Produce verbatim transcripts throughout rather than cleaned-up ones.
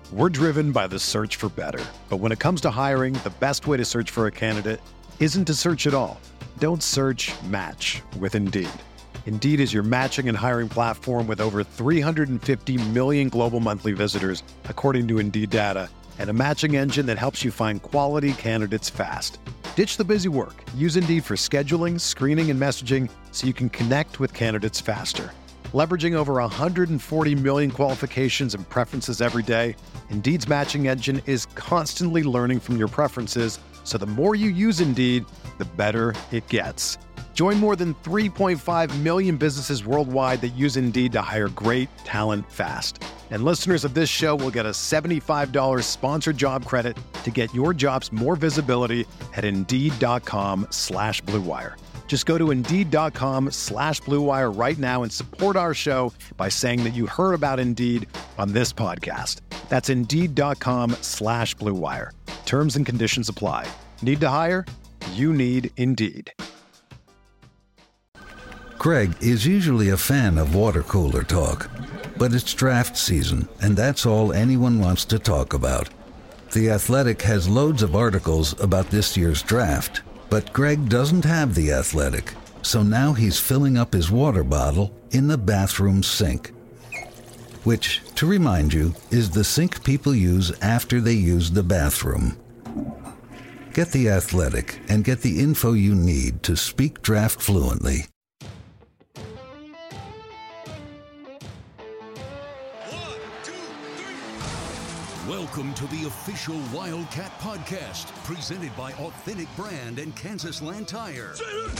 We're driven by the search for better. But when it comes to hiring, the best way to search for a candidate isn't to search at all. Don't search, match with Indeed. Indeed is your matching and hiring platform with over three hundred fifty million global monthly visitors, according to Indeed data, and a matching engine that helps you find quality candidates fast. Ditch the busy work. Use Indeed for scheduling, screening, and messaging so you can connect with candidates faster. Leveraging over one hundred forty million qualifications and preferences every day, Indeed's matching engine is constantly learning from your preferences, so the more you use Indeed, the better it gets. Join more than three point five million businesses worldwide that use Indeed to hire great talent fast. And listeners of this show will get a seventy-five dollars sponsored job credit to get your jobs more visibility at Indeed.com slash Blue Wire. Just go to Indeed.com slash Blue Wire right now and support our show by saying that you heard about Indeed on this podcast. That's Indeed.com slash Blue Wire. Terms and conditions apply. Need to hire? You need Indeed. Greg is usually a fan of water cooler talk, but it's draft season, and that's all anyone wants to talk about. The Athletic has loads of articles about this year's draft, but Greg doesn't have The Athletic, so now he's filling up his water bottle in the bathroom sink, which, to remind you, is the sink people use after they use the bathroom. Get The Athletic and get the info you need to speak draft fluently. Welcome to the official Wildcat Podcast, presented by Authentic Brand and Kansas Land Tire.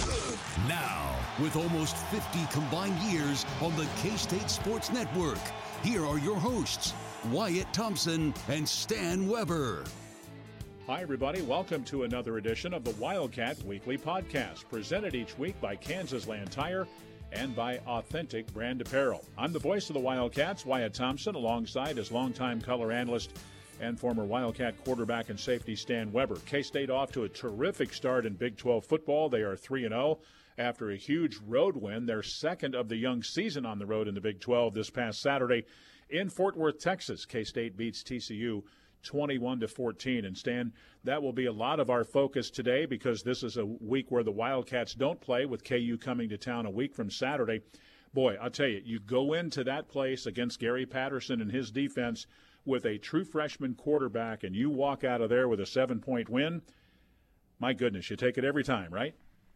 Now, with almost fifty combined years on the K-State Sports Network, here are your hosts, Wyatt Thompson and Stan Weber. Hi, everybody. Welcome to another edition of the Wildcat Weekly Podcast, presented each week by Kansas Land Tire and by Authentic Brand Apparel. I'm the voice of the Wildcats, Wyatt Thompson, alongside his longtime color analyst and former Wildcat quarterback and safety Stan Weber. K-State off to a terrific start in Big twelve football. They are three and oh after a huge road win, their second of the young season on the road in the Big twelve this past Saturday in Fort Worth, Texas. K-State beats T C U twenty-one to fourteen. And Stan, that will be a lot of our focus today because this is a week where the Wildcats don't play, with K U coming to town a week from Saturday. Boy, I'll tell you, you go into that place against Gary Patterson and his defense with a true freshman quarterback, and you walk out of there with a seven-point win. My goodness, you take it every time, right?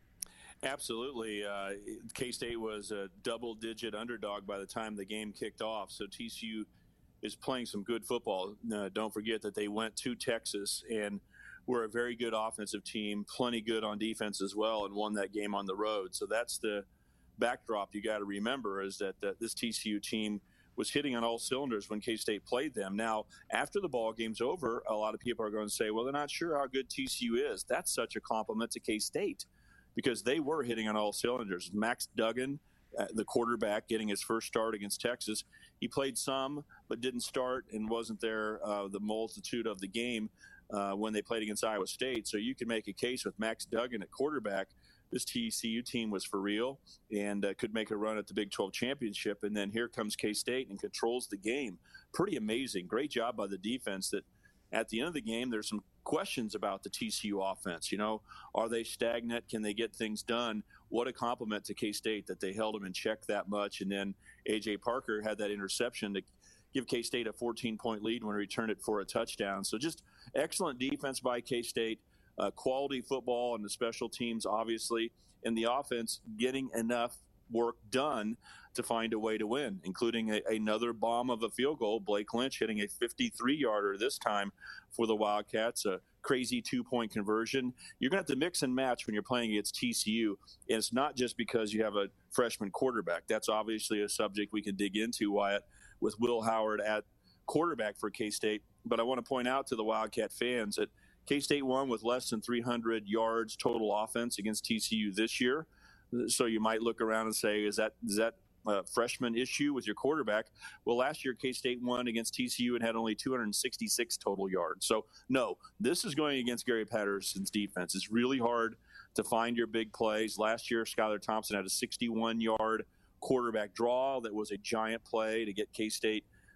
Absolutely. Uh, K-State was a double-digit underdog by the time the game kicked off, so T C U is playing some good football. Uh, don't forget that they went to Texas and were a very good offensive team, plenty good on defense as well, and won that game on the road. So that's the backdrop you got to remember, is that, that this T C U team was hitting on all cylinders when K-State played them. Now, after the ball game's over, a lot of people are going to say, well, they're not sure how good T C U is. That's such a compliment to K-State because they were hitting on all cylinders. Max Duggan, Uh, the quarterback, getting his first start against Texas. He played some, but didn't start and wasn't there uh, the multitude of the game uh, when they played against Iowa State. So you can make a case with Max Duggan at quarterback. This T C U team was for real and uh, could make a run at the Big twelve championship. And then here comes K-State and controls the game. Pretty amazing. Great job by the defense. That at the end of the game, there's some questions about the T C U offense. You know, are they stagnant? Can they get things done? What a compliment to K-State that they held them in check that much. And then A J Parker had that interception to give K-State a fourteen-point lead when he returned it for a touchdown. So just excellent defense by K-State, uh, quality football and the special teams, obviously, and the offense getting enough work done to find a way to win, including a, another bomb of a field goal. Blake Lynch hitting a fifty-three-yarder this time for the Wildcats, a crazy two-point conversion. You're going to have to mix and match when you're playing against T C U, and it's not just because you have a freshman quarterback. That's obviously a subject we can dig into, Wyatt, with Will Howard at quarterback for K-State. But I want to point out to the Wildcat fans that K-State won with less than three hundred yards total offense against T C U this year. So you might look around and say, is that is that a freshman issue with your quarterback? Well, last year K-State won against T C U and had only two hundred sixty-six total yards. So no, this is going against Gary Patterson's defense. It's really hard to find your big plays. Last year, Skylar Thompson had a sixty-one-yard quarterback draw that was a giant play to get K-State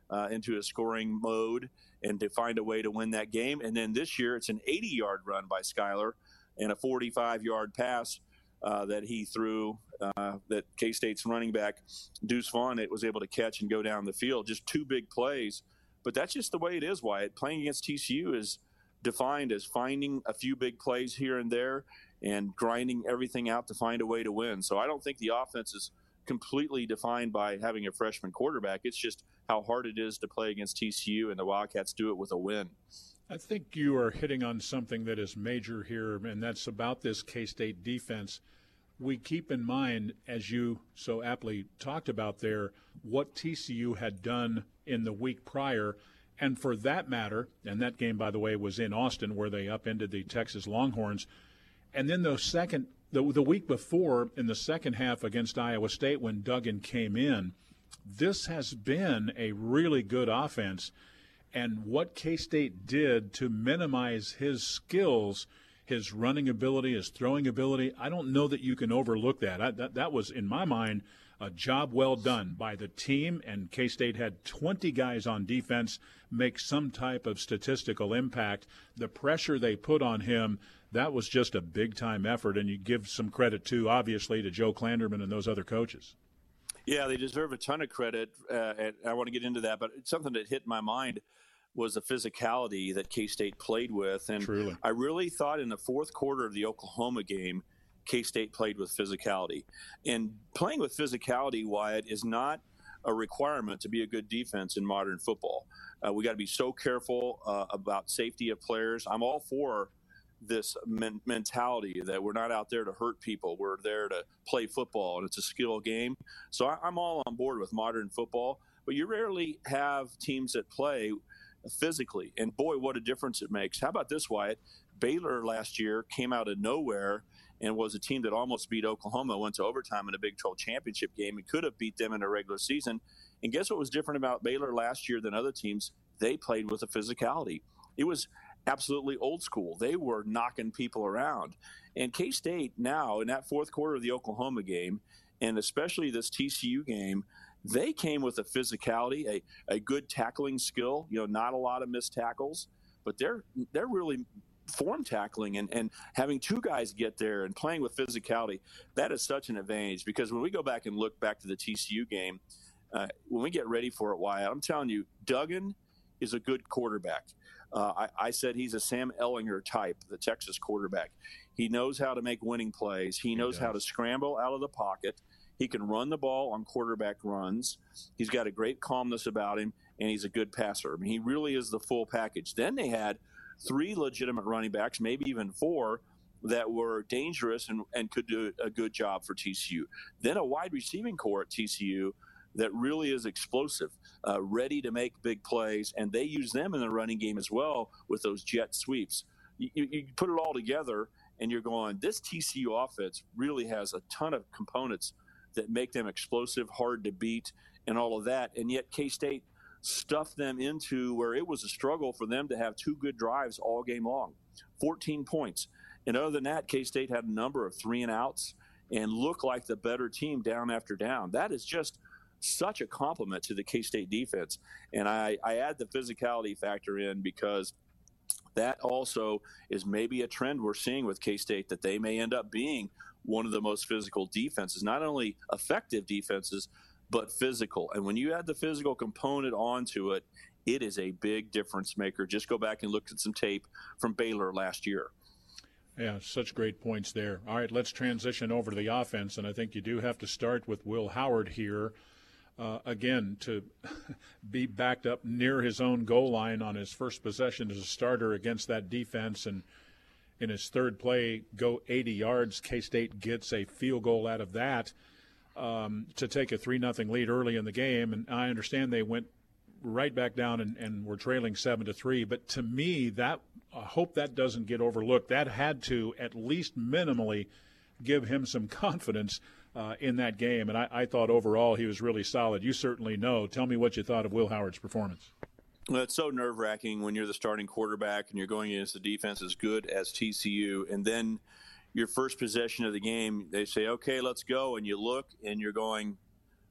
uh, into a scoring mode and to find a way to win that game. And then this year it's an eighty-yard run by Skylar and a forty-five-yard pass uh, that he threw uh, that K-State's running back, Deuce Vaughn, it was able to catch and go down the field. Just two big plays. But that's just the way it is, Wyatt. Playing against T C U is defined as finding a few big plays here and there and grinding everything out to find a way to win. So I don't think the offense is completely defined by having a freshman quarterback. It's just how hard it is to play against T C U, and the Wildcats do it with a win. I think you are hitting on something that is major here, and that's about this K-State defense. We keep in mind, as you so aptly talked about there, what T C U had done in the week prior. And for that matter, and that game, by the way, was in Austin where they upended the Texas Longhorns. And then the second, the, the week before in the second half against Iowa State when Duggan came in, this has been a really good offense. And what K-State did to minimize his skills, his running ability, his throwing ability, I don't know that you can overlook that. I, that, that was, in my mind, a job well done by the team, and K-State had twenty guys on defense make some type of statistical impact. The pressure they put on him, that was just a big-time effort, and you give some credit, too, obviously, to Joe Klanderman and those other coaches. Yeah, they deserve a ton of credit, uh, and I want to get into that, but something that hit my mind was the physicality that K-State played with. And Truly. I really thought in the fourth quarter of the Oklahoma game, K-State played with physicality. And playing with physicality, Wyatt, is not a requirement to be a good defense in modern football. Uh, we got to be so careful uh, about safety of players. I'm all for this men- mentality that we're not out there to hurt people. We're there to play football, and it's a skill game. So I- I'm all on board with modern football. But you rarely have teams that play physically. And, boy, what a difference it makes. How about this, Wyatt? Baylor last year came out of nowhere and was a team that almost beat Oklahoma, went to overtime in a Big twelve championship game and could have beat them in a regular season. And guess what was different about Baylor last year than other teams? They played with a physicality. It was absolutely old school. They were knocking people around. And K-State now, in that fourth quarter of the Oklahoma game, and especially this T C U game, they came with a physicality, a, a good tackling skill, you know, not a lot of missed tackles, but they're they're really form tackling and, and having two guys get there and playing with physicality. That is such an advantage, because when we go back and look back to the T C U game, uh, when we get ready for it, Wyatt, I'm telling you, Duggan is a good quarterback. Uh, I, I said he's a Sam Ehlinger type, the Texas quarterback. He knows how to make winning plays. He knows he how to scramble out of the pocket. He can run the ball on quarterback runs. He's got a great calmness about him, and he's a good passer. I mean, he really is the full package. Then they had three legitimate running backs, maybe even four, that were dangerous and, and could do a good job for T C U. Then a wide receiving core at T C U that really is explosive, uh, ready to make big plays, and they use them in the running game as well with those jet sweeps. You, you, you put it all together, and you're going, this T C U offense really has a ton of components that make them explosive, hard to beat, and all of that. And yet K-State stuffed them into where it was a struggle for them to have two good drives all game long, fourteen points. And other than that, K-State had a number of three and outs and looked like the better team down after down. That is just such a compliment to the K-State defense. And I, I add the physicality factor in because that also is maybe a trend we're seeing with K-State, that they may end up being one of the most physical defenses, not only effective defenses, but physical. And when you add the physical component onto it, it is a big difference maker. Just go back and look at some tape from Baylor last year. Yeah, such great points there. All right, let's transition over to the offense, and I think you do have to start with Will Howard here. Uh, again, to be backed up near his own goal line on his first possession as a starter against that defense, and in his third play, go eighty yards. K-State gets a field goal out of that um, to take a three nothing lead early in the game. And I understand they went right back down and, and were trailing seven to three. But to me, that I hope that doesn't get overlooked. That had to at least minimally give him some confidence uh, in that game. And I, I thought overall he was really solid. You certainly know. Tell me what you thought of Will Howard's performance. Well, it's so nerve-wracking when you're the starting quarterback and you're going against the defense as good as T C U, and then your first possession of the game, they say, okay, let's go, and you look and you're going,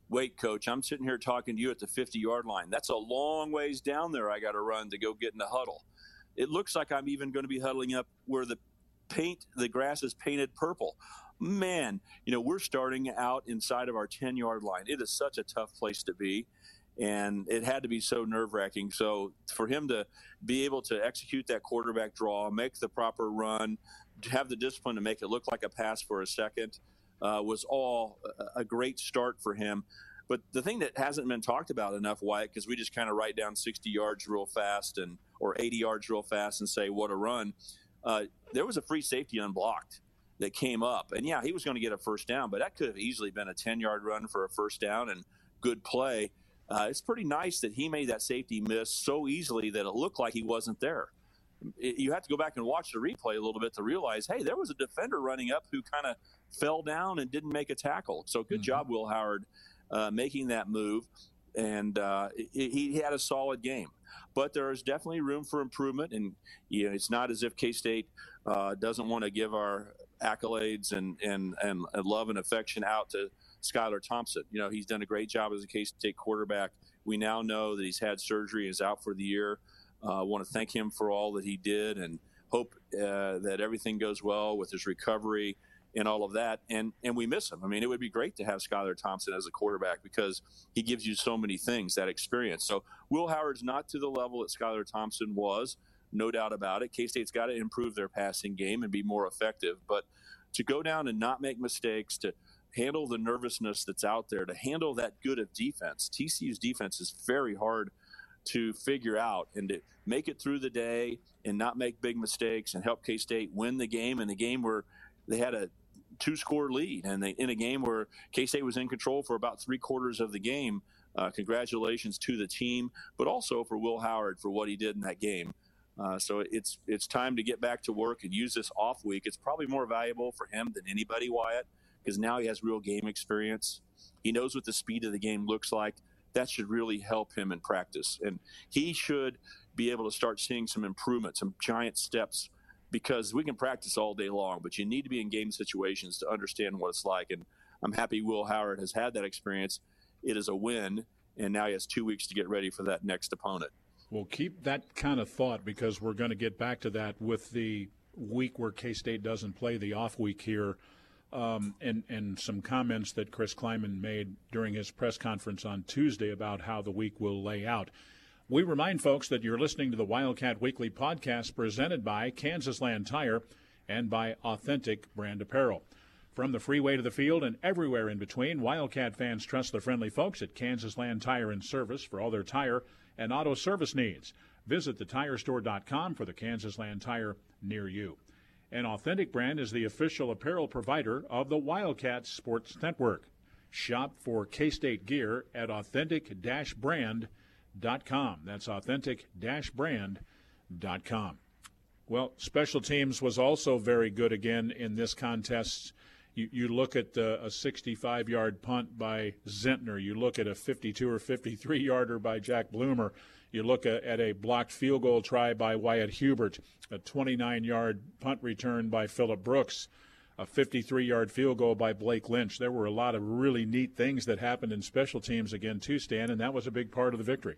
wait, coach, I'm sitting here talking to you at the fifty-yard line. That's a long ways down there I got to run to go get in the huddle. It looks like I'm even going to be huddling up where the paint, the grass is painted purple. Man, you know, we're starting out inside of our ten-yard line. It is such a tough place to be, and it had to be so nerve-wracking. So for him to be able to execute that quarterback draw, make the proper run, have the discipline to make it look like a pass for a second, uh, was all a great start for him. But the thing that hasn't been talked about enough, Wyatt, because we just kind of write down sixty yards real fast and or eighty yards real fast and say, what a run. Uh, there was a free safety unblocked that came up. And, yeah, he was going to get a first down, but that could have easily been a ten-yard run for a first down and good play. Uh, it's pretty nice that he made that safety miss so easily that it looked like he wasn't there. It, you have to go back and watch the replay a little bit to realize, hey, there was a defender running up who kind of fell down and didn't make a tackle. So good mm-hmm. job, Will Howard, uh, making that move. And uh, he, he had a solid game. But there is definitely room for improvement. And, you know, it's not as if K-State uh, doesn't want to give our accolades and, and, and love and affection out to Skylar Thompson. You know, he's done a great job as a K-State quarterback. We now know that he's had surgery and is out for the year. I uh, want to thank him for all that he did and hope uh, that everything goes well with his recovery and all of that. And and we miss him. I mean, it would be great to have Skylar Thompson as a quarterback because he gives you so many things, that experience. So Will Howard's not to the level that Skylar Thompson was, no doubt about it. K-State's got to improve their passing game and be more effective. But to go down and not make mistakes, to handle the nervousness that's out there, to handle that good of defense. T C U's defense is very hard to figure out, and to make it through the day and not make big mistakes and help K-State win the game, in the game where they had a two-score lead, and they, in a game where K-State was in control for about three quarters of the game. Uh, congratulations to the team, but also for Will Howard for what he did in that game. Uh, so it's it's time to get back to work and use this off week. It's probably more valuable for him than anybody, Wyatt, because now he has real game experience. He knows what the speed of the game looks like. That should really help him in practice. And he should be able to start seeing some improvement, some giant steps, because we can practice all day long, but you need to be in game situations to understand what it's like. And I'm happy Will Howard has had that experience. It is a win, and now he has two weeks to get ready for that next opponent. Well, keep that kind of thought, because we're going to get back to that with the week where K-State doesn't play, the off week here. Um, and, and some comments that Chris Klieman made during his press conference on Tuesday about how the week will lay out. We remind folks that you're listening to the Wildcat Weekly podcast presented by Kansas Land Tire and by Authentic Brand Apparel. From the freeway to the field and everywhere in between, Wildcat fans trust the friendly folks at Kansas Land Tire and Service for all their tire and auto service needs. Visit the tire store dot com for the Kansas Land Tire near you. And Authentic Brand is the official apparel provider of the Wildcat Sports Network. Shop for K-State gear at authentic dash brand dot com. That's authentic dash brand dot com. Well, special teams was also very good again in this contest. You, you look at uh, a sixty-five-yard punt by Zentner. You look at a fifty-two or fifty-three-yarder by Jack Bloomer. You look at, at a blocked field goal try by Wyatt Hubert, a twenty-nine-yard punt return by Phillip Brooks, a fifty-three-yard field goal by Blake Lynch. There were a lot of really neat things that happened in special teams again too, Stan, and that was a big part of the victory.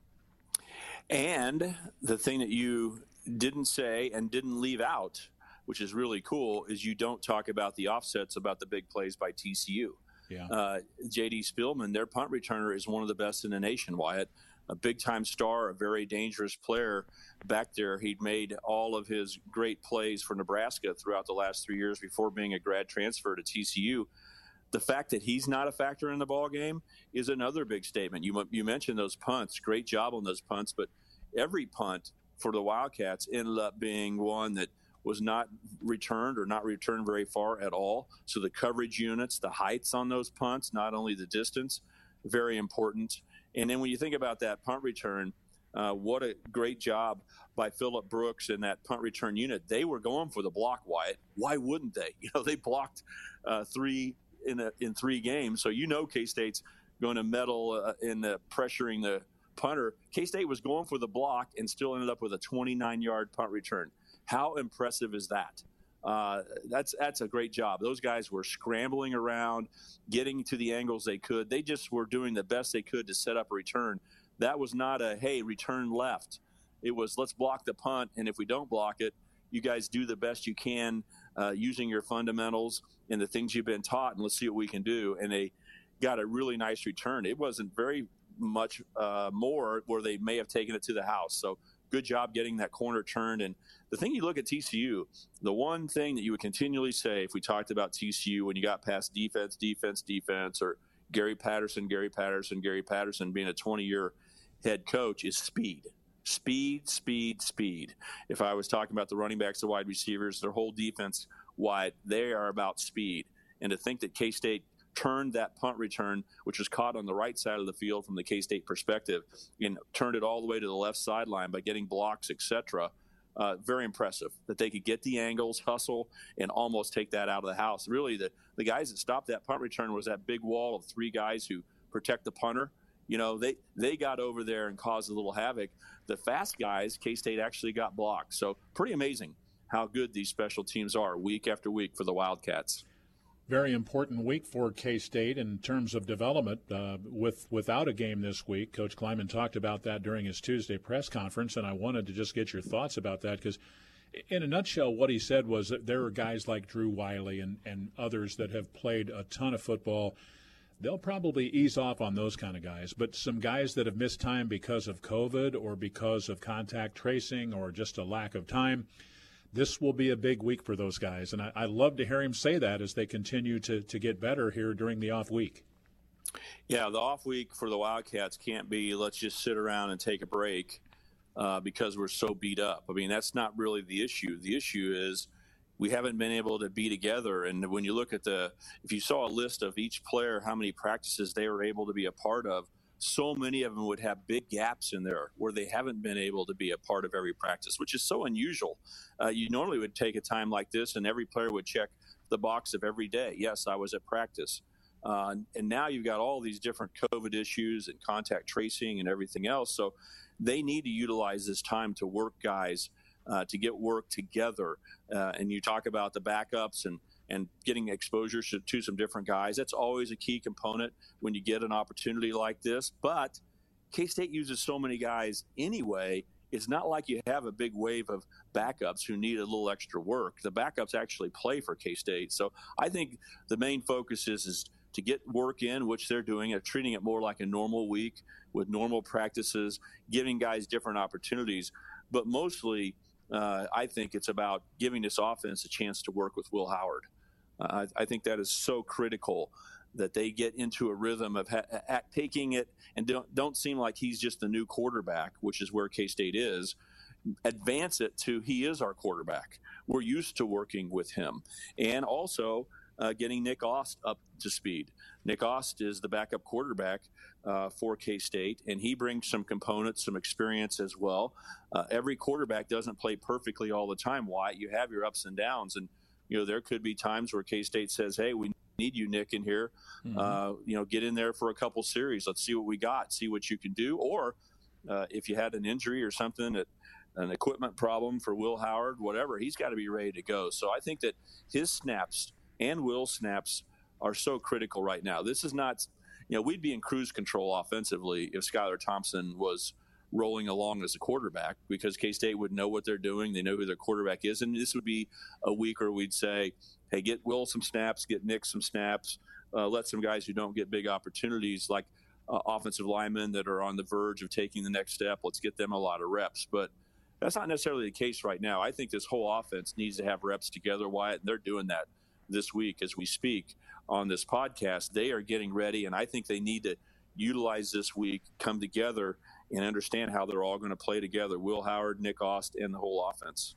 And the thing that you didn't say and didn't leave out, which is really cool, is you don't talk about the offsets about the big plays by T C U. Yeah. Uh, J D Spielman, their punt returner, is one of the best in the nation, Wyatt. A big-time star, a very dangerous player back there. He'd made all of his great plays for Nebraska throughout the last three years before being a grad transfer to T C U. The fact that he's not a factor in the ball game is another big statement. You you mentioned those punts. Great job on those punts, but every punt for the Wildcats ended up being one that was not returned or not returned very far at all. So the coverage units, the heights on those punts, not only the distance, very important. And then when you think about that punt return, uh, what a great job by Phillip Brooks and that punt return unit. They were going for the block, Wyatt. Why wouldn't they? You know, they blocked uh, three in a, in three games. So you know K-State's going to meddle uh, in the pressuring the punter. K-State was going for the block and still ended up with a twenty-nine-yard punt return. How impressive is that? Uh, that's that's a great job. Those guys were scrambling around, getting to the angles they could. They just were doing the best they could to set up a return. That was not a, hey, return left. It was, let's block the punt, and if we don't block it, you guys do the best you can uh, using your fundamentals and the things you've been taught, and let's see what we can do. And they got a really nice return. It wasn't very much uh, more where they may have taken it to the house. So good job getting that corner turned. And the thing you look at T C U, the one thing that you would continually say if we talked about T C U when you got past defense, defense, defense, or Gary Patterson, Gary Patterson, Gary Patterson being a twenty-year head coach is speed. Speed, speed, speed. If I was talking about the running backs, the wide receivers, their whole defense wide, they are about speed. And to think that K-State turned that punt return, which was caught on the right side of the field from the K-State perspective, and turned it all the way to the left sideline by getting blocks, et cetera, uh, very impressive that they could get the angles, hustle, and almost take that out of the house. Really, the, the guys that stopped that punt return was that big wall of three guys who protect the punter. You know, they, they got over there and caused a little havoc. The fast guys, K-State actually got blocked. So pretty amazing how good these special teams are week after week for the Wildcats. Very important week for K-State in terms of development. Uh, with without a game this week, Coach Klieman talked about that during his Tuesday press conference, and I wanted to just get your thoughts about that because in a nutshell, what he said was that there are guys like Drew Wiley and, and others that have played a ton of football. They'll probably ease off on those kind of guys, but some guys that have missed time because of COVID or because of contact tracing or just a lack of time, this will be a big week for those guys. And I, I love to hear him say that as they continue to, to get better here during the off week. Yeah, the off week for the Wildcats can't be let's just sit around and take a break uh, because we're so beat up. I mean, that's not really the issue. The issue is we haven't been able to be together. And when you look at the, if you saw a list of each player, how many practices they were able to be a part of, so many of them would have big gaps in there where they haven't been able to be a part of every practice, which is so unusual. Uh, you normally would take a time like this and every player would check the box of every day. Yes, I was at practice. Uh, and now you've got all these different COVID issues and contact tracing and everything else. So they need to utilize this time to work guys Uh, to get work together. Uh, and you talk about the backups and, and getting exposure to, to some different guys. That's always a key component when you get an opportunity like this. But K-State uses so many guys anyway. It's not like you have a big wave of backups who need a little extra work. The backups actually play for K-State. So I think the main focus is, is to get work in, which they're doing, and treating it more like a normal week with normal practices, giving guys different opportunities. But mostly, Uh, I think it's about giving this offense a chance to work with Will Howard. Uh, I, I think that is so critical that they get into a rhythm of ha- ha- taking it and don't, don't seem like he's just the new quarterback, which is where K-State is. Advance it to he is our quarterback. We're used to working with him. And also uh, getting Nick Ost up to speed. Nick Ost is the backup quarterback uh, for K-State, and he brings some components, some experience as well. Uh, every quarterback doesn't play perfectly all the time, Wyatt. You have your ups and downs, and you know there could be times where K-State says, hey, we need you, Nick, in here. Mm-hmm. Uh, you know, get in there for a couple series. Let's see what we got, see what you can do. Or uh, if you had an injury or something, that an equipment problem for Will Howard, whatever, he's got to be ready to go. So I think that his snaps and Will's snaps are so critical right now. This is not, you know, we'd be in cruise control offensively if Skylar Thompson was rolling along as a quarterback because K-State would know what they're doing. They know who their quarterback is. And this would be a week where we'd say, hey, get Will some snaps, get Nick some snaps, uh, let some guys who don't get big opportunities like uh, offensive linemen that are on the verge of taking the next step. Let's get them a lot of reps. But that's not necessarily the case right now. I think this whole offense needs to have reps together, Wyatt, and they're doing that this week as we speak on this podcast. They are getting ready, and I think they need to utilize this week, come together, and understand how they're all going to play together, Will Howard, Nick Ost, and the whole offense.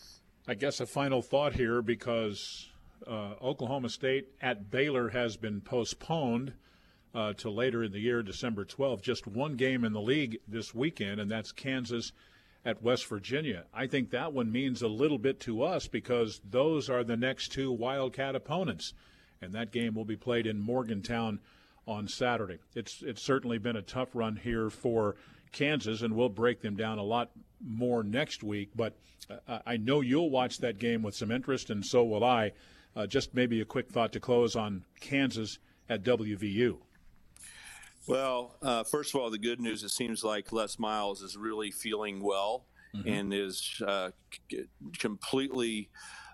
I guess a final thought here, because uh, Oklahoma State at Baylor has been postponed uh, to later in the year, December twelfth. Just one game in the league this weekend, and that's Kansas at West Virginia. I think that one means a little bit to us because those are the next two Wildcat opponents, and that game will be played in Morgantown on Saturday. It's it's certainly been a tough run here for Kansas, and we'll break them down a lot more next week. But uh, I know you'll watch that game with some interest, and so will I. Uh, just maybe a quick thought to close on Kansas at W V U. Well, uh, first of all, the good news, it seems like Les Miles is really feeling well mm-hmm. and is uh, c- completely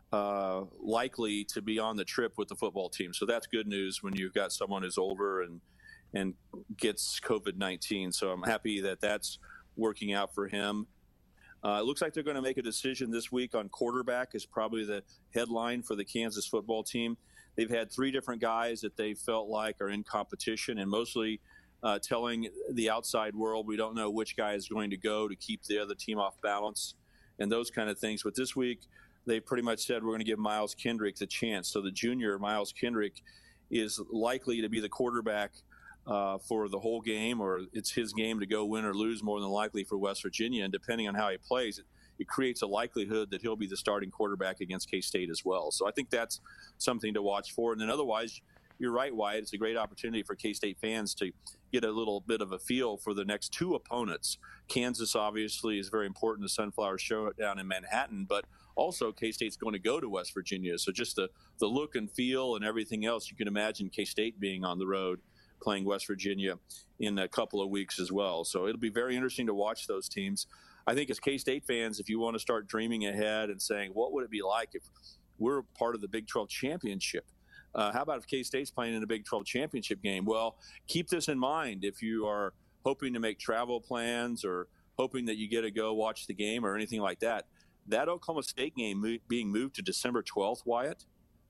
uh, likely to be on the trip with the football team. So that's good news when you've got someone who's older and and gets COVID nineteen. So I'm happy that that's working out for him. Uh, it looks like they're going to make a decision this week on quarterback is probably the headline for the Kansas football team. They've had three different guys that they felt like are in competition and mostly uh, telling the outside world we don't know which guy is going to go to keep the other team off balance and those kind of things. But this week, they pretty much said we're going to give Miles Kendrick the chance. So the junior, Miles Kendrick, is likely to be the quarterback uh, for the whole game, or it's his game to go win or lose more than likely for West Virginia. And depending on how he plays, it, it creates a likelihood that he'll be the starting quarterback against K-State as well. So I think that's something to watch for. And then otherwise, you're right, Wyatt. It's a great opportunity for K-State fans to get a little bit of a feel for the next two opponents. Kansas, obviously, is very important to Sunflower Showdown in Manhattan, but also K-State's going to go to West Virginia. So just the, the look and feel and everything else, you can imagine K-State being on the road playing West Virginia in a couple of weeks as well. So it'll be very interesting to watch those teams. I think as K-State fans, if you want to start dreaming ahead and saying, what would it be like if we're part of the Big twelve championship? Uh, how about if K-State's playing in a Big twelve championship game? Well, keep this in mind if you are hoping to make travel plans or hoping that you get to go watch the game or anything like that. That Oklahoma State game mo- being moved to December twelfth, Wyatt,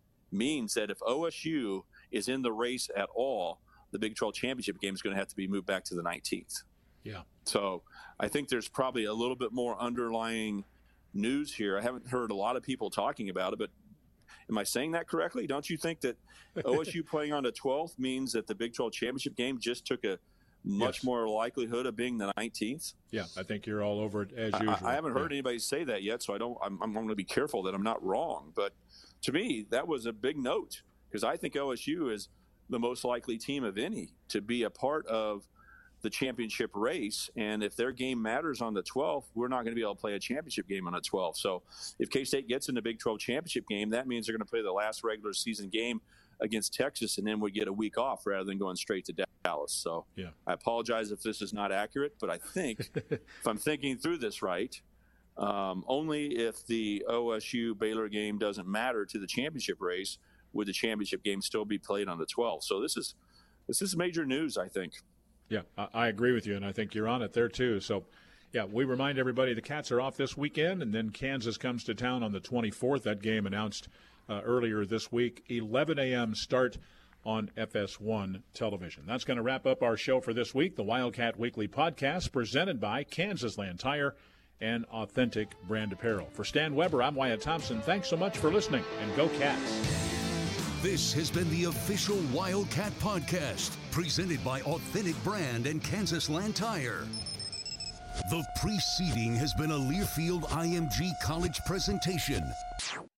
means that if O S U is in the race at all, the Big twelve championship game is going to have to be moved back to the nineteenth. Yeah. So I think there's probably a little bit more underlying news here. I haven't heard a lot of people talking about it, but am I saying that correctly? Don't you think that O S U playing on the twelfth means that the Big twelve championship game just took a much yes. more likelihood of being the nineteenth? Yeah, I think you're all over it as usual. I, I haven't heard yeah. anybody say that yet, so I don't. I'm, I'm going to be careful that I'm not wrong. But to me, that was a big note because I think O S U is the most likely team of any to be a part of the championship race. And if their game matters on the twelfth, we're not going to be able to play a championship game on the twelfth. So if K-State gets in the Big twelve championship game, that means they're going to play the last regular season game against Texas and then we get a week off rather than going straight to Dallas. So yeah. I apologize if this is not accurate, but I think if I'm thinking through this right, um, only if the O S U Baylor game doesn't matter to the championship race would the championship game still be played on the twelfth. So this is this is major news, I think. Yeah, I, I agree with you, and I think you're on it there too. So, yeah, we remind everybody the Cats are off this weekend, and then Kansas comes to town on the twenty-fourth. That game announced uh, earlier this week, eleven a.m. start on F S one television. That's going to wrap up our show for this week, the Wildcat Weekly Podcast, presented by Kansas Land Tire and Authentic Brand Apparel. For Stan Weber, I'm Wyatt Thompson. Thanks so much for listening, and go Cats. This has been the official Wildcat Podcast, presented by Authentic Brand and Kansas Land Tire. The preceding has been a Learfield I M G College presentation.